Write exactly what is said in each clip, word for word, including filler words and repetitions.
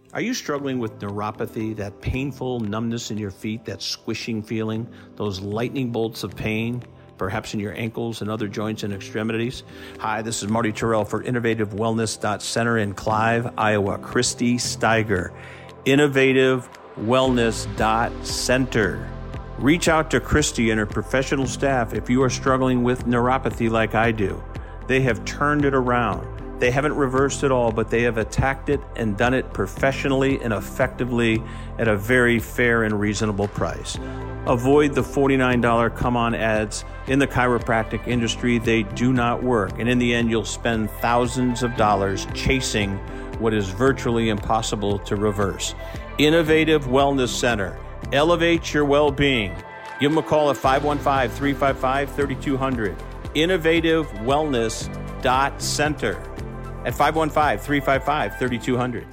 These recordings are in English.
Are you struggling with neuropathy, that painful numbness in your feet, that squishing feeling, those lightning bolts of pain, perhaps in your ankles and other joints and extremities? Hi, this is Marty Terrell for Innovative Wellness Center in Clive, Iowa. Christy Steiger, Innovative Wellness Center. Reach out to Christy and her professional staff if you are struggling with neuropathy like I do. They have turned it around. They haven't reversed it all, but they have attacked it and done it professionally and effectively at a very fair and reasonable price. Avoid the forty-nine dollars come-on ads. In the chiropractic industry, they do not work. And in the end, you'll spend thousands of dollars chasing what is virtually impossible to reverse. Innovative Wellness Center. Elevate your well-being. Give them a call at five one five, three five five, three two zero zero. Innovative Wellness Center at five one five, three five five, three two zero zero.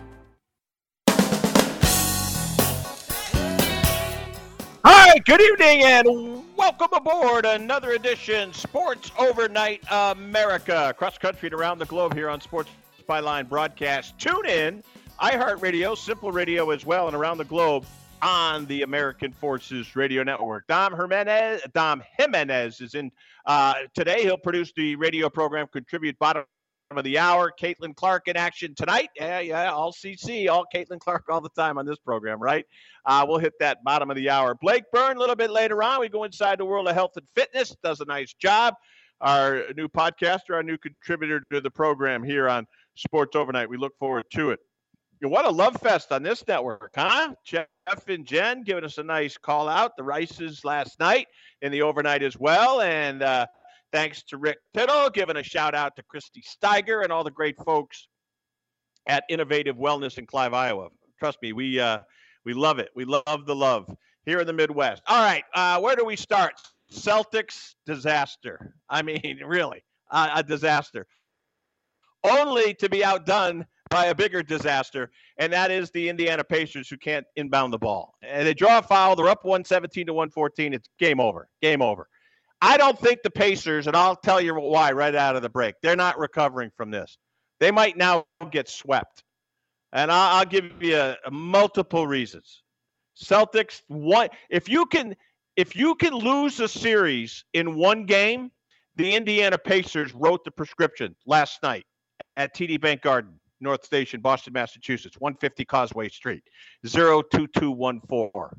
Hi, good evening and welcome aboard another edition Sports Overnight America. Across country and around the globe here on Sports Byline Broadcast. Tune in, iHeartRadio, Simple Radio as well, and around the globe on the American Forces Radio Network. Dom Jimenez, Dom Jimenez is in uh, today. He'll produce the radio program, contribute bottom of the hour. Caitlin Clark in action tonight. Yeah, yeah, all C C, all Caitlin Clark all the time on this program, right? Uh, we'll hit that bottom of the hour. Blake Byrne a little bit later on. We go inside the world of health and fitness. Does a nice job. Our new podcaster, our new contributor to the program here on Sports Overnight. We look forward to it. What a love fest on this network, huh? Jeff and Jen giving us a nice call out. The Rices last night in the overnight as well. And uh, thanks to Rick Tittle, giving a shout out to Christy Steiger and all the great folks at Innovative Wellness in Clive, Iowa. Trust me, we uh, we love it. We love the love here in the Midwest. All right, uh, where do we start? Celtics disaster. I mean, really, uh, a disaster. Only to be outdone by a bigger disaster, and that is the Indiana Pacers, who can't inbound the ball. And they draw a foul. They're up one seventeen to one fourteen. It's game over. Game over. I don't think the Pacers, and I'll tell you why right out of the break, they're not recovering from this. They might now get swept. And I'll, I'll give you a, a multiple reasons. Celtics, one, if you can if you can lose a series in one game, the Indiana Pacers wrote the prescription last night at T D Bank Garden, North Station, Boston, Massachusetts, one fifty Causeway Street, zero two two one four.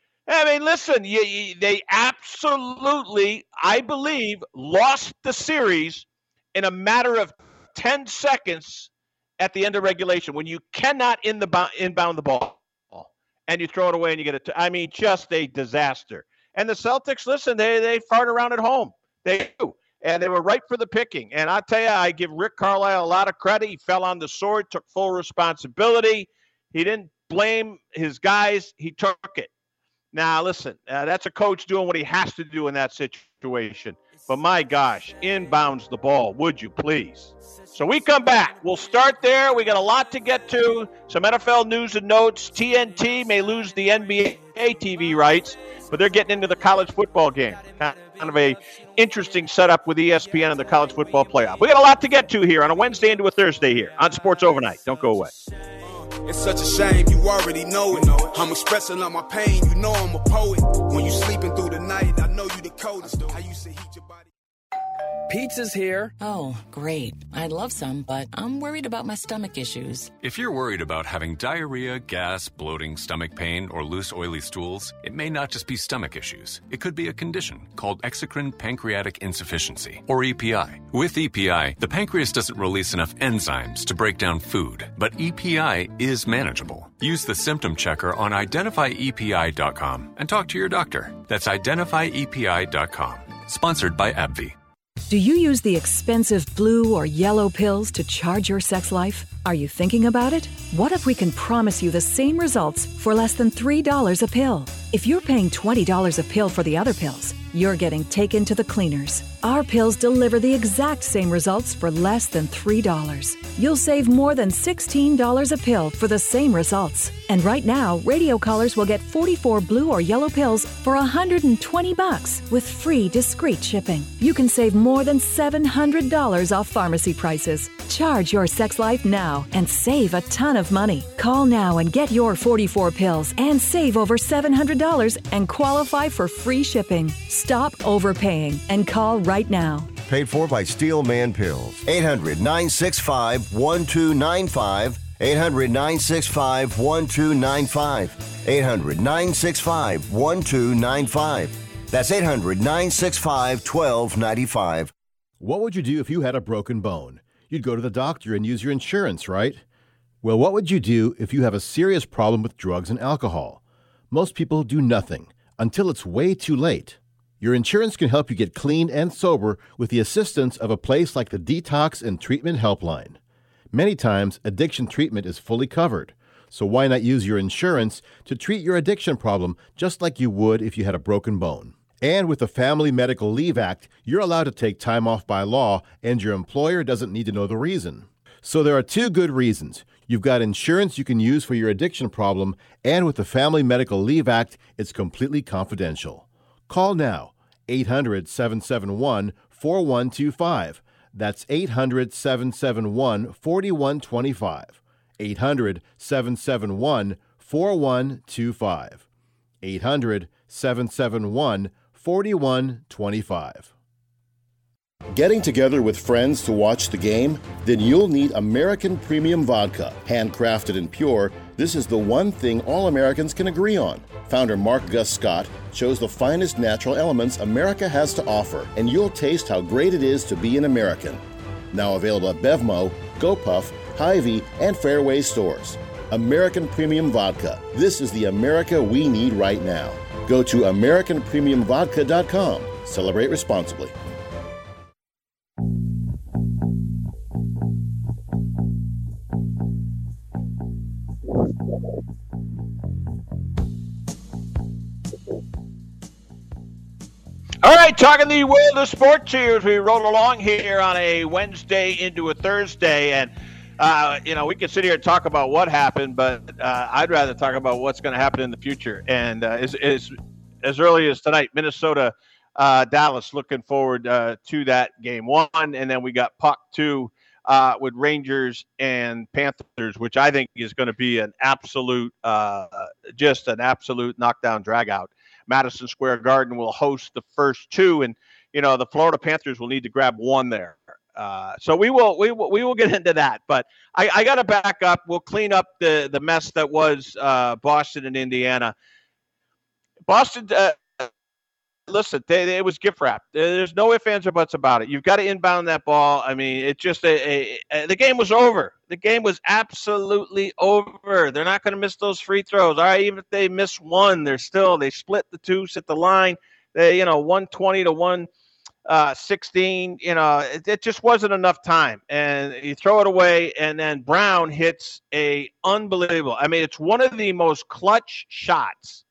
I mean, listen, you, you, they absolutely, I believe, lost the series in a matter of ten seconds at the end of regulation when you cannot in the inbound the ball and you throw it away and you get it. T- I mean, just a disaster. And the Celtics, listen, they, they fart around at home. They do. And they were right for the picking. And I'll tell you, I give Rick Carlisle a lot of credit. He fell on the sword, took full responsibility. He didn't blame his guys. He took it. Now, listen, uh, that's a coach doing what he has to do in that situation. But my gosh, inbounds the ball, would you please? So we come back. We'll start there. We got a lot to get to. Some N F L news and notes. T N T may lose the N B A T V rights, but they're getting into the college football game. Kind of a interesting setup with E S P N and the college football playoff. We got a lot to get to here on a Wednesday into a Thursday here on Sports Overnight. Don't go away. It's such a shame, you already know it. I'm expressing all my pain, you know I'm a poet. When you sleeping through the night, I know you the coldest. How you say heat your body. Pizza's here. Oh, great. I'd love some, but I'm worried about my stomach issues. If you're worried about having diarrhea, gas, bloating, stomach pain, or loose, oily stools, it may not just be stomach issues. It could be a condition called exocrine pancreatic insufficiency, or E P I. With E P I, the pancreas doesn't release enough enzymes to break down food, but E P I is manageable. Use the symptom checker on identify E P I dot com and talk to your doctor. That's identify E P I dot com. Sponsored by AbbVie. Do you use the expensive blue or yellow pills to charge your sex life? Are you thinking about it? What if we can promise you the same results for less than three dollars a pill? If you're paying twenty dollars a pill for the other pills, you're getting taken to the cleaners. Our pills deliver the exact same results for less than three dollars. You'll save more than sixteen dollars a pill for the same results. And right now, radio callers will get forty-four blue or yellow pills for one hundred twenty bucks with free discreet shipping. You can save more than seven hundred dollars off pharmacy prices. Charge your sex life now and save a ton of money. Call now and get your forty-four pills and save over seven hundred dollars and qualify for free shipping. Stop overpaying and call right now. Paid for by Steelman Pills. eight hundred, nine six five, one two nine five. eight hundred, nine six five, one two nine five. eight hundred, nine six five, one two nine five. That's eight hundred, nine six five, one two nine five. What would you do if you had a broken bone? You'd go to the doctor and use your insurance, right? Well, what would you do if you have a serious problem with drugs and alcohol? Most people do nothing until it's way too late. Your insurance can help you get clean and sober with the assistance of a place like the Detox and Treatment Helpline. Many times, addiction treatment is fully covered, so why not use your insurance to treat your addiction problem just like you would if you had a broken bone? And with the Family Medical Leave Act, you're allowed to take time off by law, and your employer doesn't need to know the reason. So there are two good reasons. You've got insurance you can use for your addiction problem, and with the Family Medical Leave Act, it's completely confidential. Call now, eight hundred, seven seven one, four one two five. That's eight hundred, seven seven one, four one two five. eight hundred, seven seven one, four one two five. eight hundred, seven seven one, four one two five. Getting together with friends to watch the game? Then you'll need American Premium Vodka. Handcrafted and pure, this is the one thing all Americans can agree on. Founder Mark Gus Scott chose the finest natural elements America has to offer, and you'll taste how great it is to be an American. Now available at Bevmo, GoPuff, Hy-Vee, and Fairway stores. American Premium Vodka. This is the America we need right now. Go to American Premium Vodka dot com. Celebrate responsibly. All right, talking the world of sports here as we roll along here on a Wednesday into a Thursday. And, uh, you know, we can sit here and talk about what happened, but uh, I'd rather talk about what's going to happen in the future. And uh, as, as, as early as tonight, Minnesota, uh, Dallas, looking forward uh, to that game one. And then we got Puck two uh, with Rangers and Panthers, which I think is going to be an absolute, uh, just an absolute knockdown dragout. Madison Square Garden will host the first two, and you know the Florida Panthers will need to grab one there. Uh, so we will we will we will get into that. But I, I got to back up. We'll clean up the the mess that was uh, Boston and Indiana. Boston, uh, listen, they, they, it was gift wrapped. There's no ifs, ands, or buts about it. You've got to inbound that ball. I mean, it just a, a, a, the game was over. The game was absolutely over. They're not going to miss those free throws. All right, even if they miss one, they're still they split the two, sit the line. They, you know, one twenty to one sixteen. You know, it, it just wasn't enough time, and you throw it away. And then Brown hits a unbelievable. I mean, it's one of the most clutch shots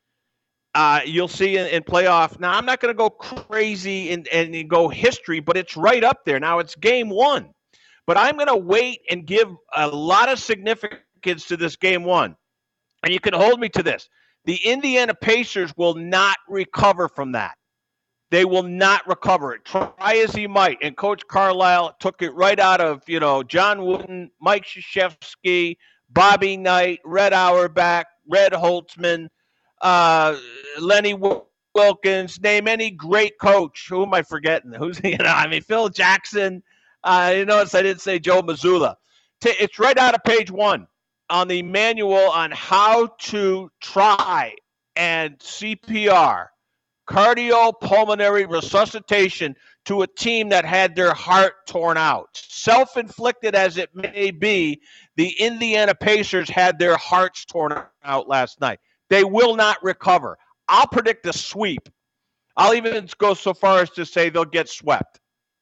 Uh, you'll see in, in playoff. Now, I'm not going to go crazy and, and go history, but it's right up there. Now, it's game one. But I'm going to wait and give a lot of significance to this game one. And you can hold me to this. The Indiana Pacers will not recover from that. They will not recover it. Try as he might. And Coach Carlisle took it right out of, you know, John Wooden, Mike Krzyzewski, Bobby Knight, Red Auerbach, Red Holtzman, uh, Lenny Wilkins, name any great coach. Who am I forgetting? Who's, you know, I mean, Phil Jackson. Uh, you notice I didn't say Joe Mazzulla. T- it's right out of page one on the manual on how to try and C P R, cardiopulmonary resuscitation, to a team that had their heart torn out. Self-inflicted as it may be, the Indiana Pacers had their hearts torn out last night. They will not recover. I'll predict a sweep. I'll even go so far as to say they'll get swept.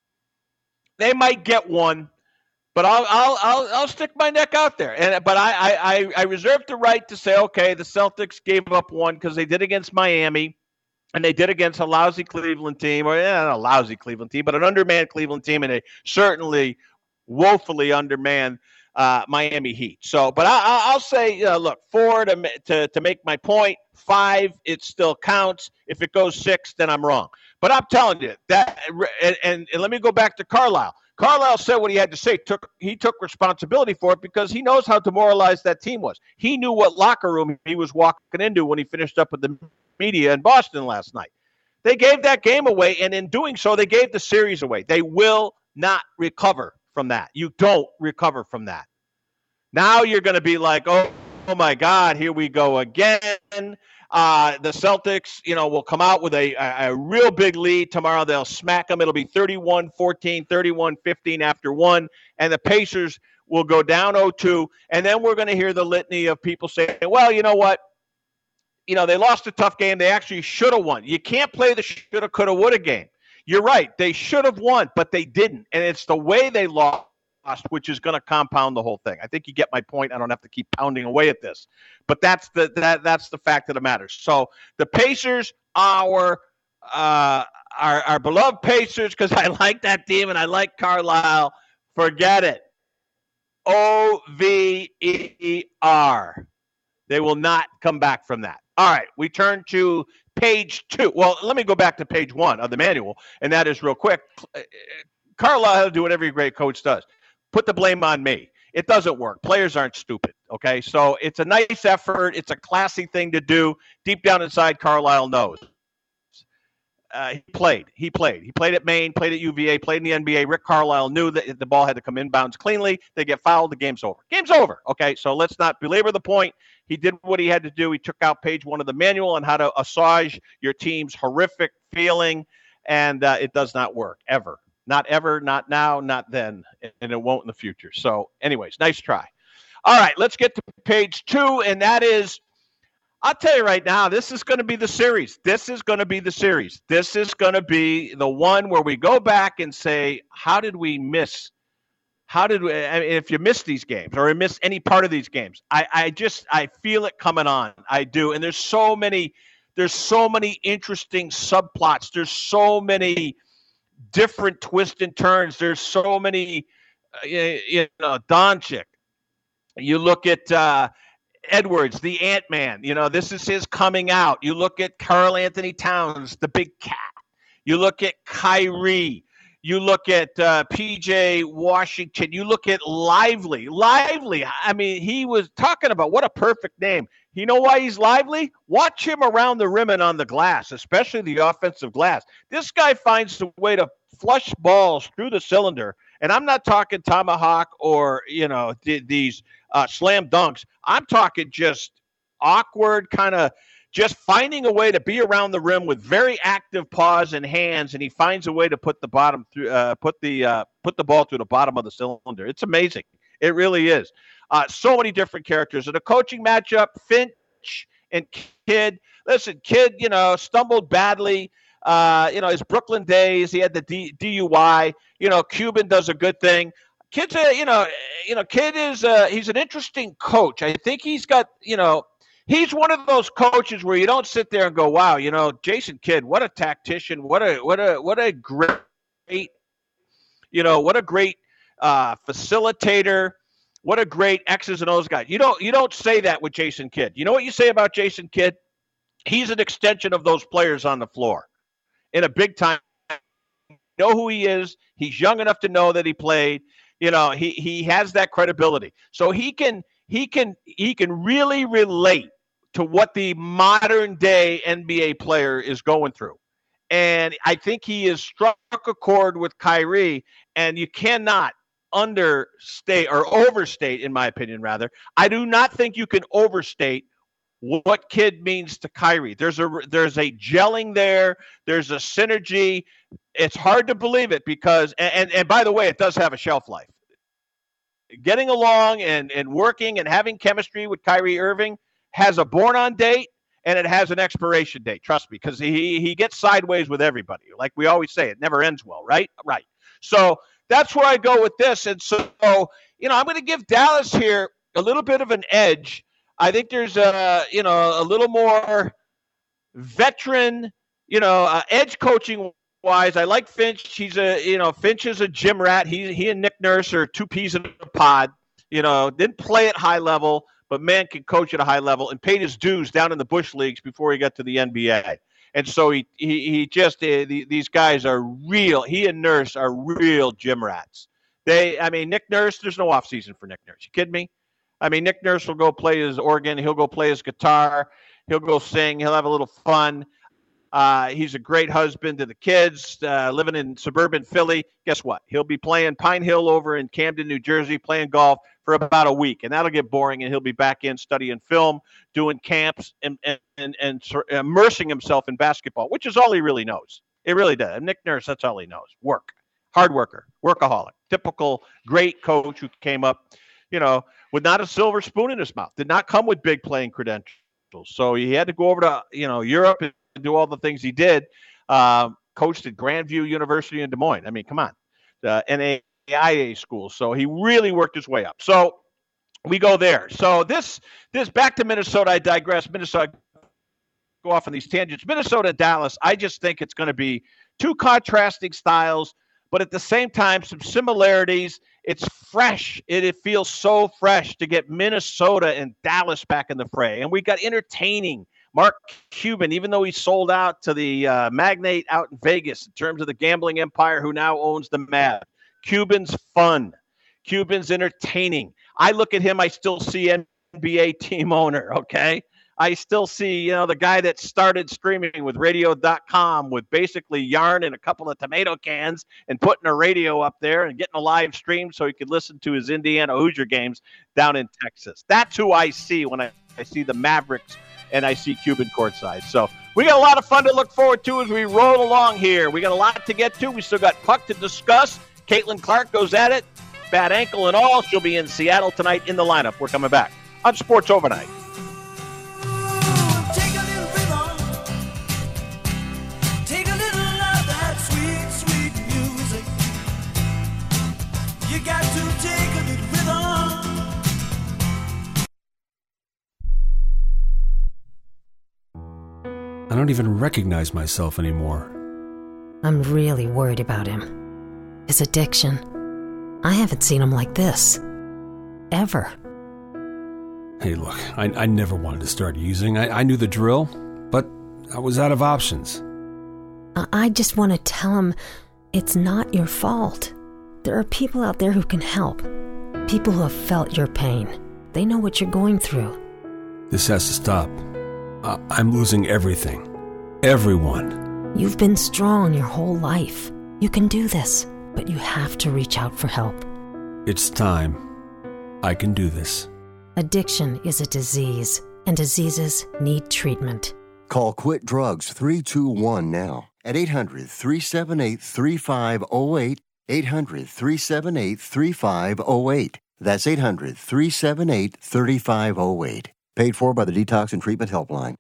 They might get one, but I'll I'll I'll, I'll stick my neck out there. And but I I I reserve the right to say, okay, the Celtics gave up one because they did against Miami, and they did against a lousy Cleveland team, or yeah, not a lousy Cleveland team, but an undermanned Cleveland team, and a certainly woefully undermanned uh, Miami Heat. So, but I, I'll say, uh, look, four to, to to make my point. Five, it still counts. If it goes six, then I'm wrong. But I'm telling you that, and, and, and let me go back to Carlisle. Carlisle said what he had to say. Took he took responsibility for it because he knows how demoralized that team was. He knew what locker room he was walking into when he finished up with the media in Boston last night. They gave that game away, and in doing so, they gave the series away. They will not recover from that. You don't recover from that. Now you're going to be like, oh, oh my God, here we go again. Uh, the Celtics, you know, will come out with a, a, a real big lead tomorrow. They'll smack them. It'll be thirty-one fourteen, thirty-one fifteen after one. And the Pacers will go down oh two. And then we're going to hear the litany of people saying, well, you know what? You know, they lost a tough game. They actually should have won. You can't play the shoulda, coulda, woulda game. You're right. They should have won, but they didn't. And it's the way they lost, which is going to compound the whole thing. I think you get my point. I don't have to keep pounding away at this, but that's the that that's the fact of the matter. So the Pacers, our uh, our, our beloved Pacers, because I like that team and I like Carlisle. Forget it. O V E R. They will not come back from that. All right, we turn to page two. Well, let me go back to page one of the manual, and that is real quick. Carlisle will do what every great coach does. Put the blame on me. It doesn't work. Players aren't stupid, okay? So it's a nice effort. It's a classy thing to do. Deep down inside, Carlisle knows. Uh, he played. He played. He played at Maine, played at U V A, played in the N B A. Rick Carlisle knew that the ball had to come inbounds cleanly. They get fouled. The game's over. Game's over, okay? So let's not belabor the point. He did what he had to do. He took out page one of the manual on how to assuage your team's horrific feeling, and uh, it does not work, ever. Not ever, not now, not then, and it won't in the future. So anyways, nice try. All right, let's get to page two, and that is, I'll tell you right now, this is going to be the series. This is going to be the series. This is going to be the one where we go back and say, how did we miss? How did we, I mean, if you miss these games or you miss any part of these games, I, I just, I feel it coming on. I do. And there's so many, there's so many interesting subplots. There's so many different twists and turns. There's so many, uh, you know, Doncic. You look at uh, Edwards, the Ant-Man. You know, this is his coming out. You look at Karl Anthony Towns, the big cat. You look at Kyrie. You look at uh, P J Washington. You look at Lively. Lively. I mean, he was talking about what a perfect name. You know why he's lively? Watch him around the rim and on the glass, especially the offensive glass. This guy finds a way to flush balls through the cylinder. And I'm not talking tomahawk or, you know, th- these uh, slam dunks. I'm talking just awkward kind of just finding a way to be around the rim with very active paws and hands, and he finds a way to put the bottom through, uh, put the uh, put the ball through the bottom of the cylinder. It's amazing. It really is. Uh, so many different characters. In a coaching matchup, Finch and Kidd. Listen, Kidd, you know, stumbled badly. Uh, you know, his Brooklyn days, he had the D- DUI. You know, Cuban does a good thing. Kidd's a, you know, you know, Kidd is uh, he's an interesting coach. I think he's got, you know, he's one of those coaches where you don't sit there and go, wow, you know, Jason Kidd, what a tactician, what a what a what a great, you know, what a great uh, facilitator, what a great X's and O's guy. You don't you don't say that with Jason Kidd. You know what you say about Jason Kidd? He's an extension of those players on the floor in a big time. You know who he is. He's young enough to know that he played. You know, he he has that credibility. So he can he can he can really relate to what the modern day N B A player is going through. And I think he has struck a chord with Kyrie, and you cannot understate or overstate, in my opinion, rather. I do not think you can overstate what Kidd means to Kyrie. There's a there's a gelling there. There's a synergy. It's hard to believe it because, and, and by the way, it does have a shelf life. Getting along and, and working and having chemistry with Kyrie Irving has a born-on date and it has an expiration date. Trust me, because he, he gets sideways with everybody. Like we always say, it never ends well, right? Right. So that's where I go with this. And so, you know, I'm going to give Dallas here a little bit of an edge. I think there's a, you know, a little more veteran, you know, uh, edge coaching wise. I like Finch. He's a, you know, Finch is a gym rat. He, he and Nick Nurse are two peas in a pod. You know, didn't play at high level, but man can coach at a high level and paid his dues down in the Bush leagues before he got to the N B A. And so he he, he just uh, the, these guys are real. He and Nurse are real gym rats. They, I mean, Nick Nurse. There's no off season for Nick Nurse. You kidding me? I mean, Nick Nurse will go play his organ. He'll go play his guitar. He'll go sing. He'll have a little fun. Uh, he's a great husband to the kids, uh, living in suburban Philly. Guess what? He'll be playing Pine Hill over in Camden, New Jersey, playing golf for about a week, and that'll get boring, and he'll be back in studying film, doing camps, and and, and, and immersing himself in basketball, which is all he really knows. It really does. And Nick Nurse, that's all he knows. Work. Hard worker. Workaholic. Typical great coach who came up, you know, with not a silver spoon in his mouth. Did not come with big playing credentials. So he had to go over to, you know, Europe and do all the things he did. Uh, coached at Grandview University in Des Moines. I mean, come on. The N A I A school. So he really worked his way up. So we go there. So this, this back to Minnesota. I digress. Minnesota, go off on these tangents. Minnesota, Dallas. I just think it's going to be two contrasting styles, but at the same time, some similarities. It's fresh. It, it feels so fresh to get Minnesota and Dallas back in the fray. And we got entertaining Mark Cuban, even though he sold out to the uh, magnate out in Vegas in terms of the gambling empire who now owns the Mavs. Cuban's fun. Cuban's entertaining. I look at him, I still see N B A team owner, okay? I still see, you know, the guy that started streaming with radio dot com with basically yarn and a couple of tomato cans and putting a radio up there and getting a live stream so he could listen to his Indiana Hoosier games down in Texas. That's who I see when I, I see the Mavericks and I see Cuban courtside. So we got a lot of fun to look forward to as we roll along here. We got a lot to get to. We still got puck to discuss. Caitlin Clark goes at it, bad ankle and all. She'll be in Seattle tonight in the lineup. We're coming back on Sports Overnight. I don't even recognize myself anymore. I'm really worried about him. His addiction. I haven't seen him like this. Ever. Hey, look, I, I never wanted to start using. I, I knew the drill, but I was out of options. I, I just want to tell him it's not your fault. There are people out there who can help. People who have felt your pain. They know what you're going through. This has to stop. I, I'm losing everything. Everyone. You've been strong your whole life. You can do this, but you have to reach out for help. It's time. I can do this. Addiction is a disease, and diseases need treatment. Call Quit Drugs three two one now at eight hundred, three seven eight, three five zero eight, eight hundred, three seven eight, three five zero eight. That's eight hundred, three seven eight, three five zero eight. Paid for by the Detox and Treatment Helpline.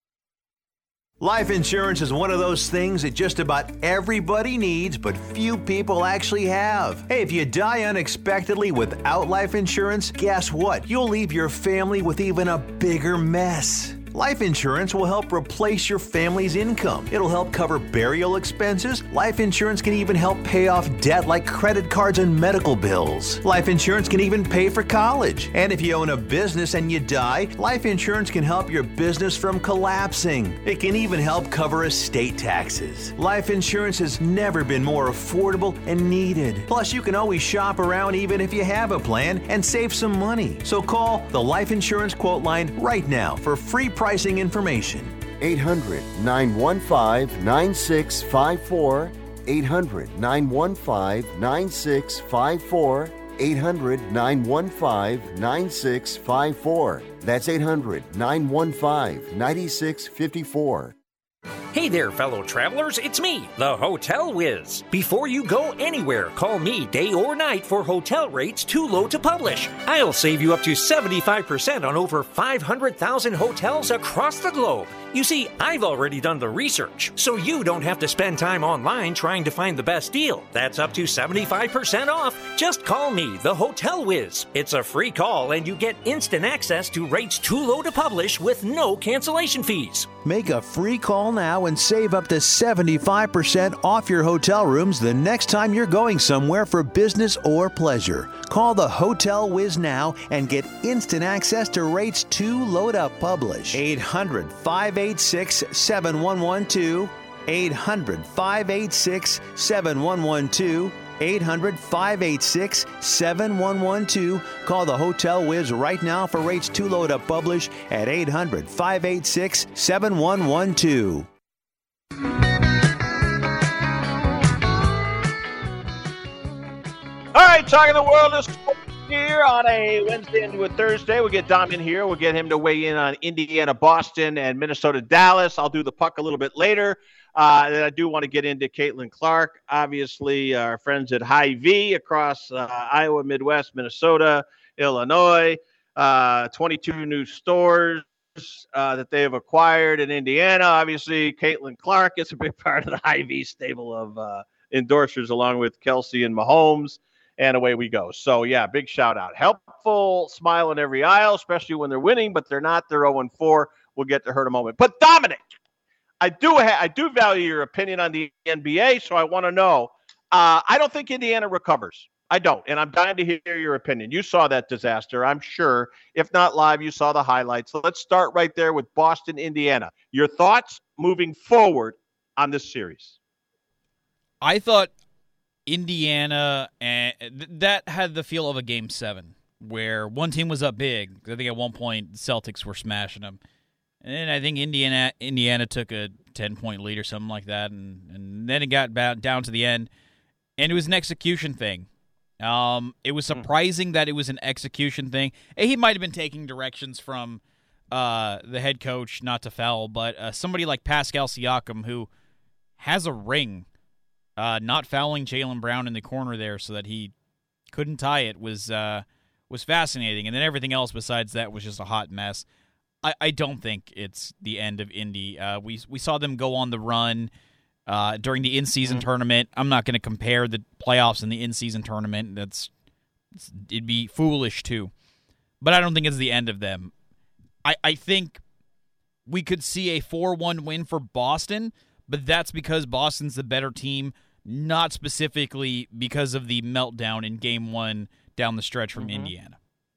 Life insurance is one of those things that just about everybody needs, but few people actually have. Hey, if you die unexpectedly without life insurance, guess what? You'll leave your family with even a bigger mess. Life insurance will help replace your family's income. It'll help cover burial expenses. Life insurance can even help pay off debt like credit cards and medical bills. Life insurance can even pay for college. And if you own a business and you die, life insurance can help your business from collapsing. It can even help cover estate taxes. Life insurance has never been more affordable and needed. Plus, you can always shop around even if you have a plan and save some money. So call the Life Insurance Quote Line right now for free pricing information. eight hundred, nine one five, nine six five four. eight hundred, nine one five, nine six five four. eight hundred, nine one five, nine six five four. That's eight hundred, nine one five, nine six five four. Hey there, fellow travelers, it's me, the Hotel Whiz. Before you go anywhere, call me day or night for hotel rates too low to publish. I'll save you up to seventy-five percent on over five hundred thousand hotels across the globe. You see, I've already done the research, so you don't have to spend time online trying to find the best deal. That's up to seventy-five percent off. Just call me, the Hotel Whiz. It's a free call, and you get instant access to rates too low to publish with no cancellation fees. Make a free call now now and save up to seventy-five percent off your hotel rooms the next time you're going somewhere for business or pleasure. Call the Hotel Wiz now and get instant access to rates too low to publish. eight hundred, five eight six, seven one one two. eight hundred, five eight six, seven one one two. eight hundred, five eight six, seven one one two. Call the Hotel Wiz right now for rates too low to publish at eight hundred, five eight six, seven one one two. All right, talking the world of sports here on a Wednesday into a Thursday. We'll get Dom in here. We'll get him to weigh in on Indiana, Boston, and Minnesota, Dallas. I'll do the puck a little bit later. Uh, and I do want to get into Caitlin Clark. Obviously, our friends at Hy-Vee across uh, Iowa, Midwest, Minnesota, Illinois, uh, twenty-two new stores uh, that they have acquired in Indiana. Obviously, Caitlin Clark is a big part of the Hy-Vee stable of uh, endorsers, along with Kelsey and Mahomes. And away we go. So, yeah, big shout-out. Helpful smile in every aisle, especially when they're winning, but they're not. They're oh and four. We'll get to her in a moment. But, Dominic, I do ha- I do value your opinion on the N B A, so I want to know. Uh, I don't think Indiana recovers. I don't, and I'm dying to hear your opinion. You saw that disaster, I'm sure. If not live, you saw the highlights. So let's start right there with Boston, Indiana. Your thoughts moving forward on this series? I thought Indiana, and th- that had the feel of a game seven, where one team was up big. I think at one point the Celtics were smashing them. And I think Indiana Indiana took a ten-point lead or something like that, and, and then it got ba- down to the end, and it was an execution thing. Um, it was surprising that it was an execution thing. He might have been taking directions from uh, the head coach not to foul, but uh, somebody like Pascal Siakam, who has a ring, uh, not fouling Jaylen Brown in the corner there so that he couldn't tie it was uh, was fascinating, and then everything else besides that was just a hot mess. I, I don't think it's the end of Indy. Uh, we we saw them go on the run uh, during the in-season mm-hmm. tournament. I'm not going to compare the playoffs and the in-season tournament. That's it'd be foolish too. But I don't think it's the end of them. I, I think we could see a four one win for Boston, but that's because Boston's the better team, not specifically because of the meltdown in game one down the stretch from mm-hmm. Indiana.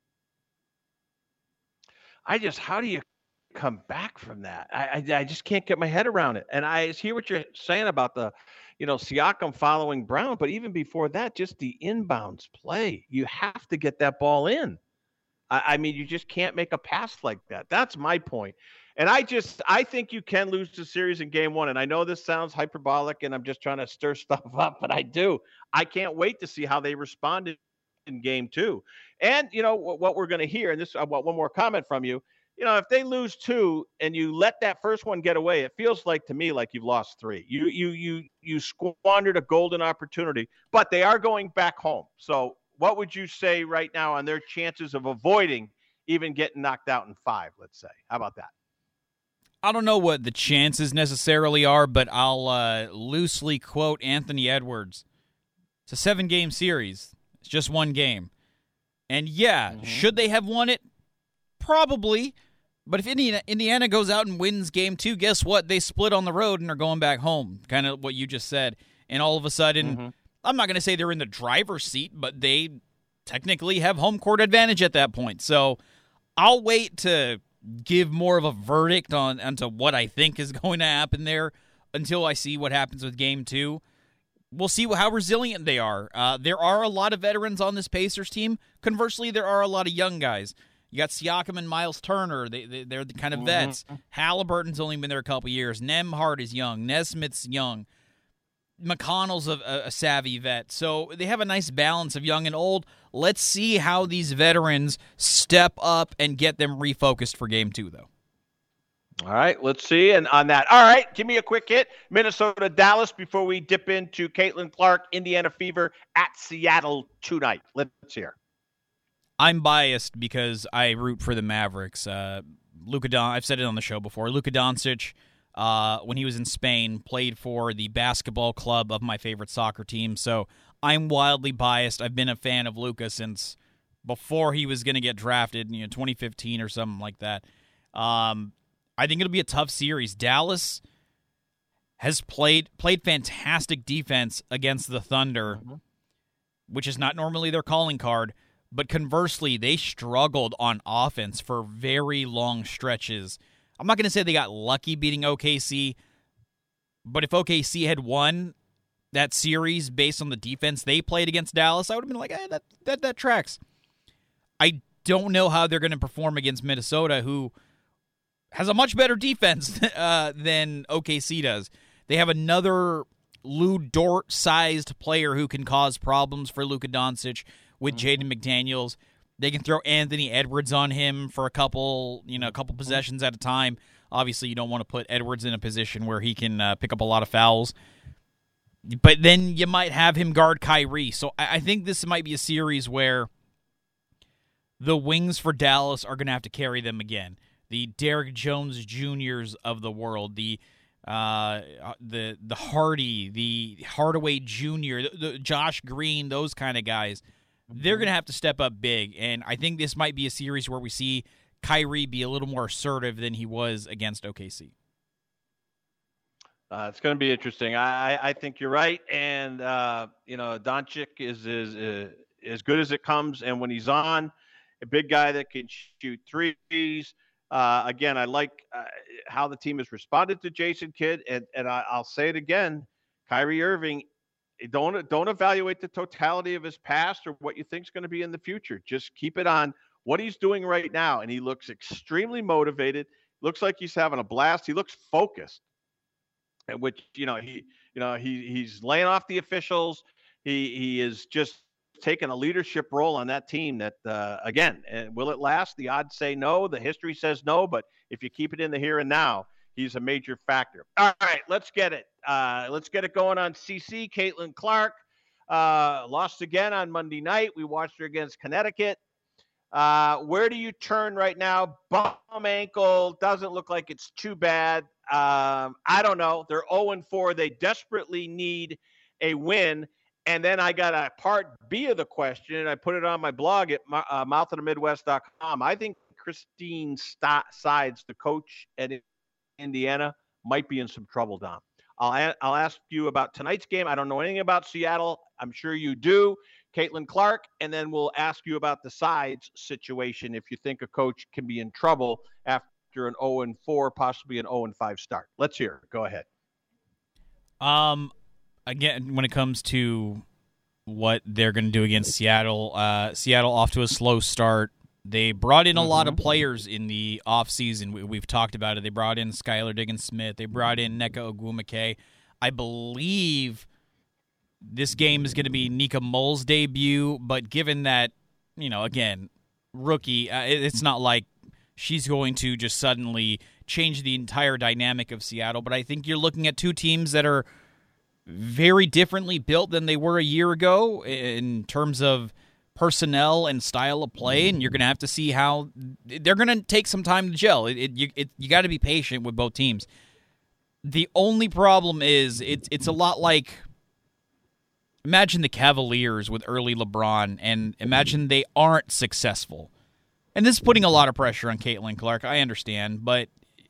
I just, how do you come back from that? I, I I just can't get my head around it. And I hear what you're saying about the, you know, Siakam following Brown, but even before that, just the inbounds play. You have to get that ball in. I, I mean, you just can't make a pass like that. That's my point. And I just, I think you can lose the series in game one. And I know this sounds hyperbolic and I'm just trying to stir stuff up, but I do. I can't wait to see how they responded in game two. And, you know, what, what we're going to hear, and this, I want one more comment from you. You know, if they lose two and you let that first one get away, it feels like to me like you've lost three. You you you you squandered a golden opportunity, but they are going back home. So what would you say right now on their chances of avoiding even getting knocked out in five, let's say? How about that? I don't know what the chances necessarily are, but I'll uh, loosely quote Anthony Edwards. It's a seven-game series. It's just one game. And, yeah, mm-hmm. should they have won it? Probably. But if Indiana, Indiana goes out and wins game two, guess what? They split on the road and are going back home, kind of what you just said. And all of a sudden, mm-hmm. I'm not going to say they're in the driver's seat, but they technically have home court advantage at that point. So I'll wait to give more of a verdict on onto what I think is going to happen there until I see what happens with game two. We'll see how resilient they are. Uh, there are a lot of veterans on this Pacers team. Conversely, there are a lot of young guys. You got Siakam and Miles Turner. They, they, they're the kind of vets. Mm-hmm. Halliburton's only been there a couple years. Nembhard is young. Nesmith's young. McConnell's a, a, a savvy vet. So they have a nice balance of young and old. Let's see how these veterans step up and get them refocused for game two, though. All right, let's see. And on that, all right, give me a quick hit. Minnesota, Dallas, before we dip into Caitlin Clark, Indiana Fever at Seattle tonight. Let's hear. I'm biased because I root for the Mavericks. Uh, Luka Don- I've said it on the show before. Luka Doncic, uh, when he was in Spain, played for the basketball club of my favorite soccer team. So I'm wildly biased. I've been a fan of Luka since before he was going to get drafted, you know, twenty fifteen or something like that. Um, I think it'll be a tough series. Dallas, has played played fantastic defense against the Thunder, Mm-hmm. which is not normally their calling card. But conversely, they struggled on offense for very long stretches. I'm not going to say they got lucky beating O K C, but if O K C had won that series based on the defense they played against Dallas, I would have been like, eh, that, that, that tracks. I don't know how they're going to perform against Minnesota, who has a much better defense uh, than O K C does. They have another Lou Dort-sized player who can cause problems for Luka Doncic with Jaden McDaniels. They can throw Anthony Edwards on him for a couple, you know, a couple possessions at a time. Obviously, you don't want to put Edwards in a position where he can uh, pick up a lot of fouls. But then you might have him guard Kyrie. So I, I think this might be a series where the wings for Dallas are going to have to carry them again. The Derrick Jones Juniors of the world, the uh, the the Hardy, the Hardaway Junior, the, the Josh Green, those kind of guys. They're going to have to step up big, and I think this might be a series where we see Kyrie be a little more assertive than he was against O K C. Uh, it's going to be interesting. I, I, I think you're right, and uh, you know, Doncic is is uh, as good as it comes, and when he's on, a big guy that can shoot threes. Uh, again, I like uh, how the team has responded to Jason Kidd, and and I, I'll say it again, Kyrie Irving. Don't don't evaluate the totality of his past or what you think is going to be in the future. Just keep it on what he's doing right now, and he looks extremely motivated. Looks like he's having a blast. He looks focused, and which you know he you know he he's laying off the officials. He he is just taking a leadership role on that team. That uh, again, and will it last? The odds say no. The history says no. But if you keep it in the here and now, he's a major factor. All right, let's get it. Uh, let's get it going on C C. Caitlin Clark uh, lost again on Monday night. We watched her against Connecticut. Uh, where do you turn right now? Bum ankle. Doesn't look like it's too bad. Um, I don't know. They're oh and four. They desperately need a win. And then I got a part B of the question, and I put it on my blog at uh, mouth of the midwest dot com. I think Christine St- Sides, the coach at Indiana, might be in some trouble, Dom. I'll a- I'll ask you about tonight's game. I don't know anything about Seattle. I'm sure you do. Caitlin Clark, and then we'll ask you about the Sides situation if you think a coach can be in trouble after an oh and four, possibly an oh and five start. Let's hear it. Go ahead. Um, again, when it comes to what they're going to do against Seattle, uh, Seattle off to a slow start. They brought in a lot of players in the offseason. We, we've talked about it. They brought in Skylar Diggins-Smith. They brought in Nneka Ogwumike. I believe this game is going to be Nika Moll's debut, but given that, you know, again, rookie, uh, it, it's not like she's going to just suddenly change the entire dynamic of Seattle. But I think you're looking at two teams that are very differently built than they were a year ago in terms of personnel and style of play, and you're going to have to see how they're going to take some time to gel. It, it, you it, you got to be patient with both teams. The only problem is it's it's a lot like imagine the Cavaliers with early LeBron, and imagine they aren't successful. And this is putting a lot of pressure on Caitlin Clark. I understand, but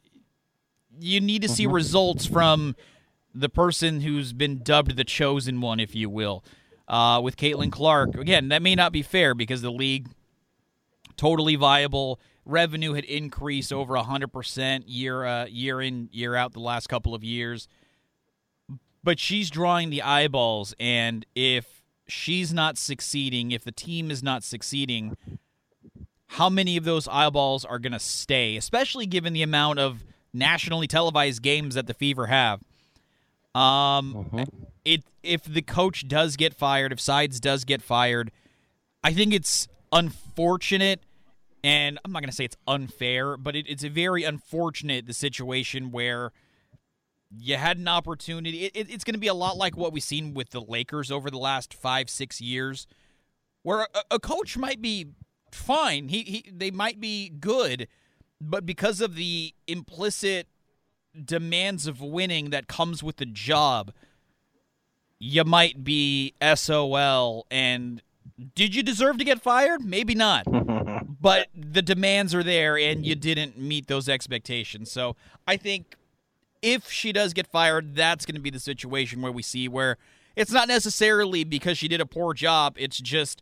you need to see results from the person who's been dubbed the chosen one, if you will. Uh, with Caitlin Clark, again, that may not be fair because the league, totally viable, revenue had increased over one hundred percent year, uh, year in, year out the last couple of years. But she's drawing the eyeballs, and if she's not succeeding, if the team is not succeeding, how many of those eyeballs are going to stay, especially given the amount of nationally televised games that the Fever have? Um, uh-huh. it if the coach does get fired, if Sides does get fired, I think it's unfortunate, and I'm not going to say it's unfair, but it, it's a very unfortunate the situation where you had an opportunity. It, it, it's going to be a lot like what we've seen with the Lakers over the last five, six years, where a, a coach might be fine, he he they might be good, but because of the implicit demands of winning that comes with the job, you might be S O L. And did you deserve to get fired? Maybe not. But the demands are there, and you didn't meet those expectations. So I think if she does get fired, that's going to be the situation where we see where it's not necessarily because she did a poor job. It's just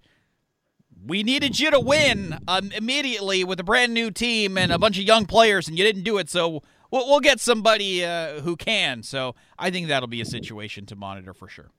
we needed you to win um, immediately with a brand new team and a bunch of young players, and you didn't do it. So we'll, we'll get somebody uh, who can. So I think that'll be a situation to monitor for sure.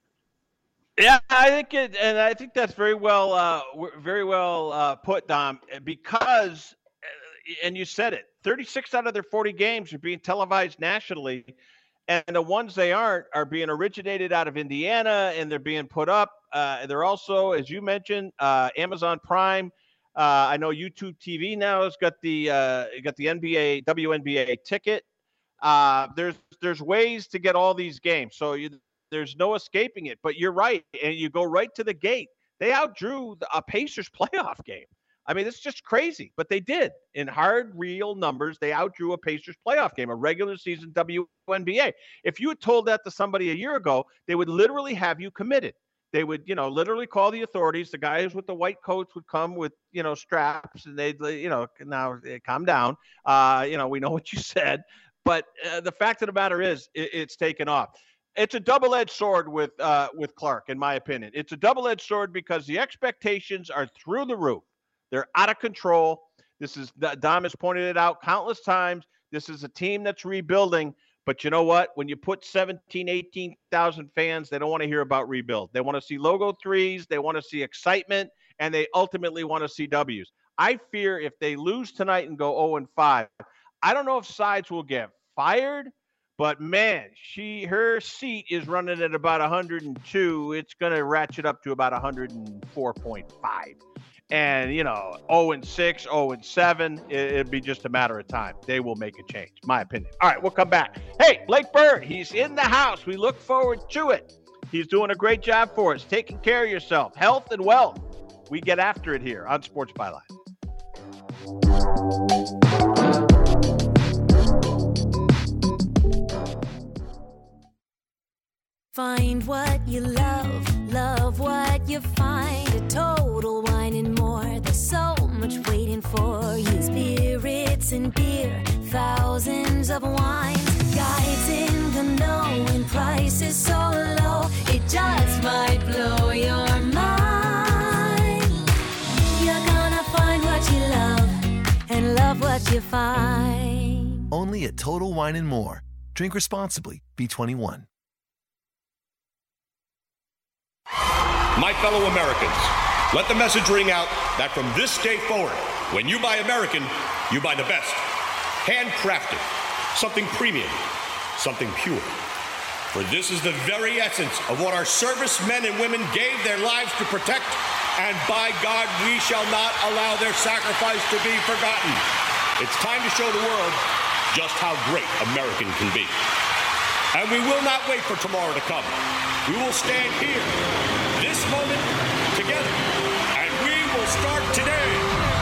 Yeah, I think it, and I think that's very well, uh, very well uh, put, Dom. Because, and you said it, thirty-six out of their forty games are being televised nationally, and the ones they aren't are being originated out of Indiana, and they're being put up. Uh, they're also, as you mentioned, uh, Amazon Prime. Uh, I know YouTube T V now has got the uh, got the N B A W N B A ticket. Uh, there's there's ways to get all these games, so you. There's no escaping it, but you're right. And you go right to the gate. They outdrew a Pacers playoff game. I mean, it's just crazy, but they did. In hard, real numbers, they outdrew a Pacers playoff game, a regular season W N B A. If you had told that to somebody a year ago, they would literally have you committed. They would, you know, literally call the authorities. The guys with the white coats would come with, you know, straps, and they'd, you know, now calm down. Uh, you know, we know what you said. But uh, the fact of the matter is, it, it's taken off. It's a double-edged sword with uh, with Clark, in my opinion. It's a double-edged sword because the expectations are through the roof. They're out of control. This is Dom has pointed it out countless times. This is a team that's rebuilding. But you know what? When you put seventeen, eighteen thousand fans, they don't want to hear about rebuild. They want to see logo threes. They want to see excitement, and they ultimately want to see W's. I fear if they lose tonight and go oh and five, I don't know if Sides will get fired. But, man, she her seat is running at about one hundred two. It's going to ratchet up to about one hundred four point five. And, you know, oh and six, oh and seven, it'd be just a matter of time. They will make a change, my opinion. All right, we'll come back. Hey, Blake Bird, he's in the house. We look forward to it. He's doing a great job for us, taking care of yourself, health and wealth. We get after it here on Sports Byline. Find what you love, love what you find. A Total Wine and More. There's so much waiting for you. Spirits and beer, thousands of wines. Guides in the know and prices so low. It just might blow your mind. You're gonna find what you love and love what you find. Only at Total Wine and More. Drink responsibly. B twenty-one. My fellow Americans, let the message ring out that from this day forward, when you buy American, you buy the best. Handcrafted, something premium, something pure. For this is the very essence of what our servicemen and women gave their lives to protect, and by God, we shall not allow their sacrifice to be forgotten. It's time to show the world just how great American can be. And we will not wait for tomorrow to come. We will stand here, this moment, together, and we will start today.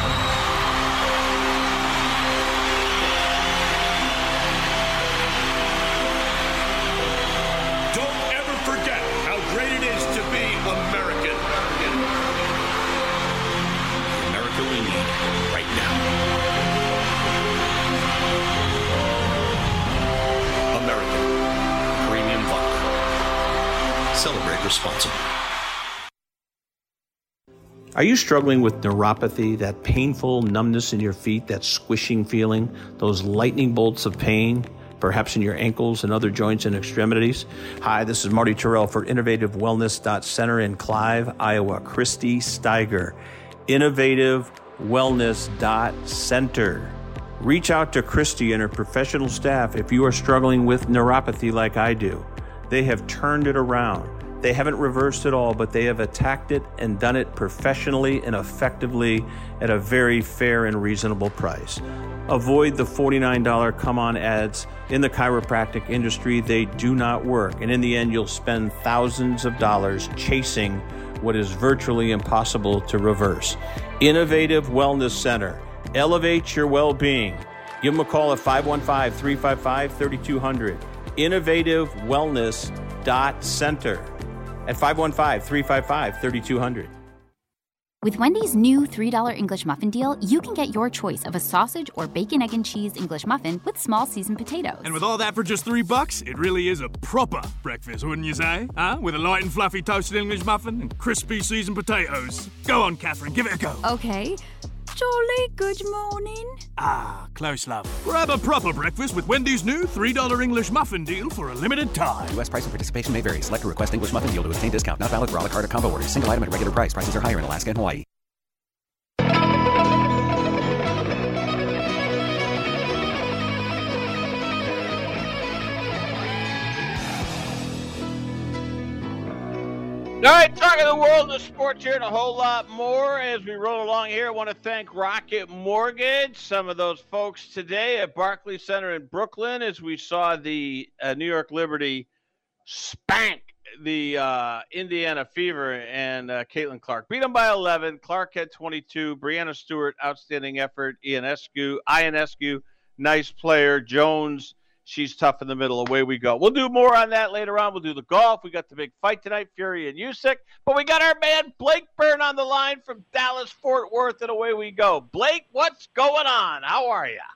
Don't ever forget how great it is to be American. America we need right now. American. Premium vodka. Celebrate responsibly. Are you struggling with neuropathy, that painful numbness in your feet, that squishing feeling, those lightning bolts of pain, perhaps in your ankles and other joints and extremities? Hi, this is Marty Terrell for Innovative Wellness Center in Clive, Iowa. Christy Steiger, Innovative Wellness Center. Reach out to Christy and her professional staff if you are struggling with neuropathy like I do. They have turned it around. They haven't reversed it all, but they have attacked it and done it professionally and effectively at a very fair and reasonable price. Avoid the forty-nine dollars come-on ads. In the chiropractic industry, they do not work. And in the end, you'll spend thousands of dollars chasing what is virtually impossible to reverse. Innovative Wellness Center. Elevate your well-being. Give them a call at five one five, three five five, three two zero zero. Innovative Wellness Center at five one five, three five five, three two zero zero. With Wendy's new three dollar English muffin deal, you can get your choice of a sausage or bacon, egg, and cheese English muffin with small seasoned potatoes. And with all that for just three bucks, it really is a proper breakfast, wouldn't you say? Huh? With a light and fluffy toasted English muffin and crispy seasoned potatoes. Go on, Catherine, give it a go. Okay. Jolly good morning. Ah, close, love. Grab a proper breakfast with Wendy's new three dollar English muffin deal for a limited time. U S price and participation may vary. Select a request English muffin deal to obtain discount. Not valid for a la carte or combo orders. Single item at regular price. Prices are higher in Alaska and Hawaii. All right, talking the world of sports here and a whole lot more as we roll along here. I want to thank Rocket Mortgage, some of those folks today at Barclays Center in Brooklyn as we saw the uh, New York Liberty spank the uh, Indiana Fever and uh, Caitlin Clark. Beat them by eleven. Clark had twenty-two. Brianna Stewart, outstanding effort. Ionescu, Ionescu, nice player. Jones, she's tough in the middle. Away we go. We'll do more on that later on. We'll do the golf. We got the big fight tonight, Fury and Usyk. But we got our man Blake Byrne on the line from Dallas, Fort Worth, and away we go. Blake, what's going on? How are you?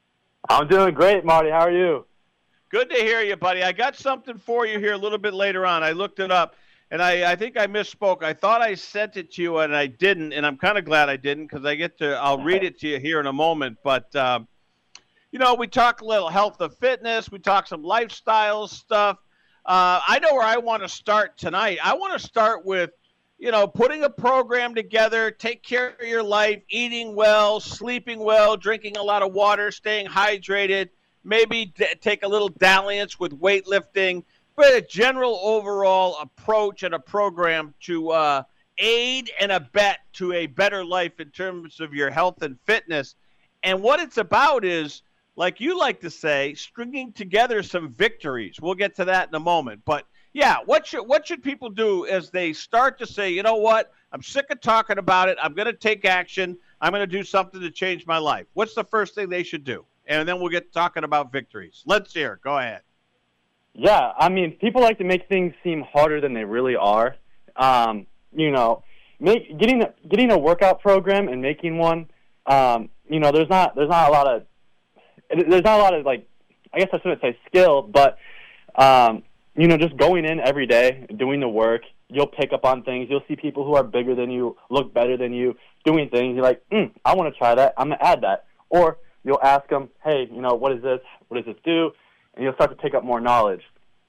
I'm doing great, Marty. How are you? Good to hear you, buddy. I got something for you here a little bit later on. I looked it up, and I, I think I misspoke. I thought I sent it to you, and I didn't, and I'm kind of glad I didn't because I get to – I'll read it to you here in a moment. But um, – you know, we talk a little health and fitness. We talk some lifestyle stuff. Uh, I know where I want to start tonight. I want to start with, you know, putting a program together, take care of your life, eating well, sleeping well, drinking a lot of water, staying hydrated, maybe d- take a little dalliance with weightlifting, but a general overall approach and a program to uh, aid and abet to a better life in terms of your health and fitness. And what it's about is, like you like to say, stringing together some victories. We'll get to that in a moment. But, yeah, what should what should people do as they start to say, you know what, I'm sick of talking about it. I'm going to take action. I'm going to do something to change my life. What's the first thing they should do? And then we'll get talking about victories. Let's hear. Go ahead. Yeah, I mean, people like to make things seem harder than they really are. Um, you know, make, getting, a, getting a workout program and making one, um, you know, there's not there's not a lot of, There's not a lot of, like, I guess I shouldn't say skill, but, um, you know, just going in every day, doing the work, you'll pick up on things. You'll see people who are bigger than you, look better than you, doing things. You're like, mm, I want to try that. I'm going to add that. Or you'll ask them, hey, you know, what is this? What does this do? And you'll start to pick up more knowledge.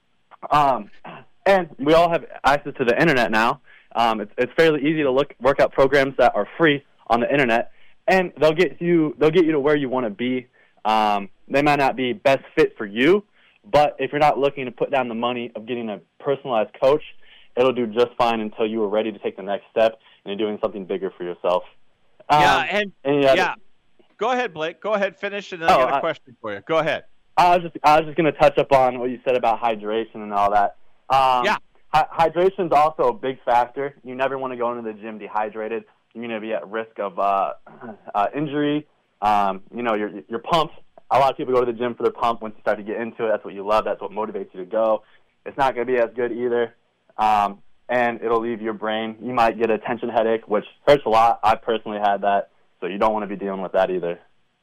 Um, and we all have access to the Internet now. Um, it's, it's fairly easy to look workout programs that are free on the Internet, and they'll get you, they'll get you to where you want to be. Um, they might not be best fit for you, but if you're not looking to put down the money of getting a personalized coach, it'll do just fine until you are ready to take the next step and you're doing something bigger for yourself. Um, yeah, and, and yeah. yeah. Go ahead, Blake. Go ahead, finish, and then oh, I got a I, question for you. Go ahead. I was just I was just going to touch up on what you said about hydration and all that. Um, yeah. Hy- hydration's also a big factor. You never want to go into the gym dehydrated. You're going to be at risk of uh, uh, injury. Um, you know, you're, you're pumped. A lot of people go to the gym for their pump. Once you start to get into it, that's what you love. That's what motivates you to go. It's not going to be as good either, um, and it'll leave your brain. You might get a tension headache, which hurts a lot. I personally had that, so you don't want to be dealing with that either.